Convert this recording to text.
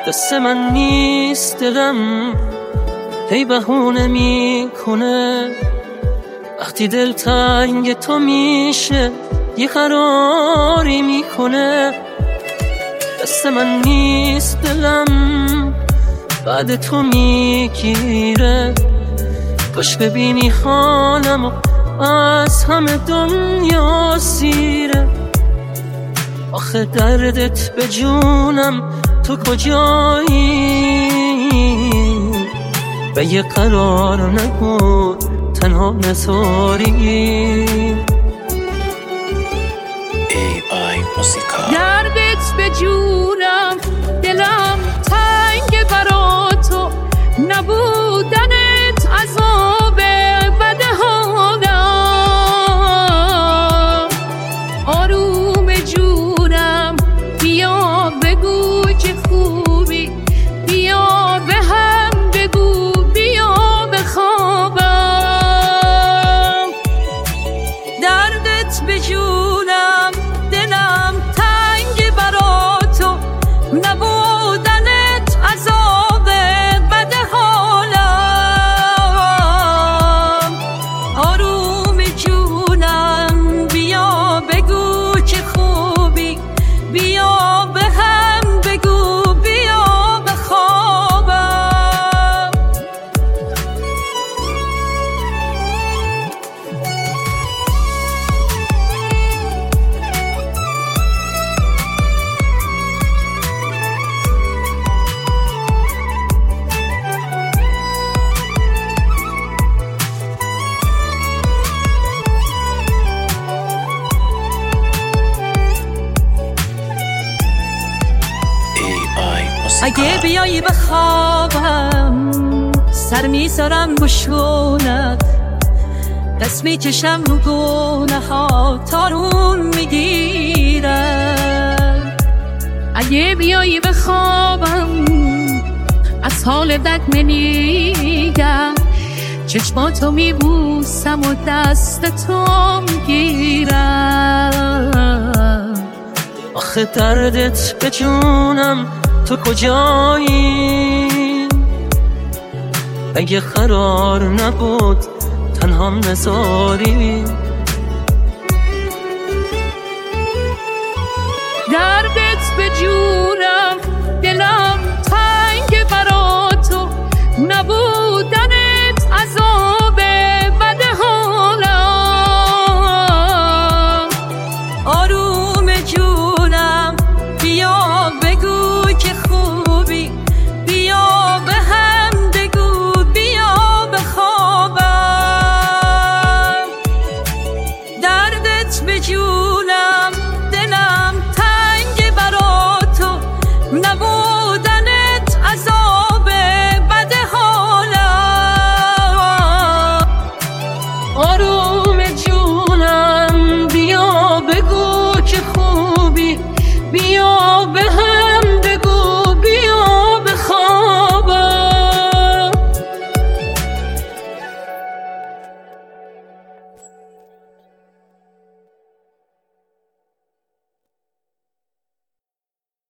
دست من نیست دلم هی بهونه میکنه، وقتی دل تنگ تو میشه یه قراری میکنه. دست من نیست دلم بعد تو میگیره، کاش ببینی حالمو از همه دنیا سیره. آخه دردت به جونم تو کجایی، و یه قرار نبود تنها نزاری. AI موسیقا. دردت به جونم دلم تنگ برا تو، نبودنت عذاب بد حالم. آروم جونم بیا بگو چه خوبی، بیا به هم بگو بیا بخوابم. دردت به جونم دلم تنگ برا تو، نبودنت عذاب بد حالم. آروم جونم بیا بگو چه خوبی، بیا به هم بگو بیا بخوابم. AI موسیقا. اگه بیایی بخوابم سر میذارم بشونت، دست میکشم رو گونه ها تارون میگیرم. اگه بیایی بخوابم از حال دک میگم، چشماتو میبوسم و دستتو میگیرم. آخه دردت به جونم تو کجایی، اگه قرار نبود تنها نزاری. دردت به جونم دلم تنگ برا تو، نبودنت عذاب بد حالم. آروم جونم بیا بگو که خوبی، بیا به هم بگو بیا بخوابم. دردت به جونم دلم تنگ برا تو، نبود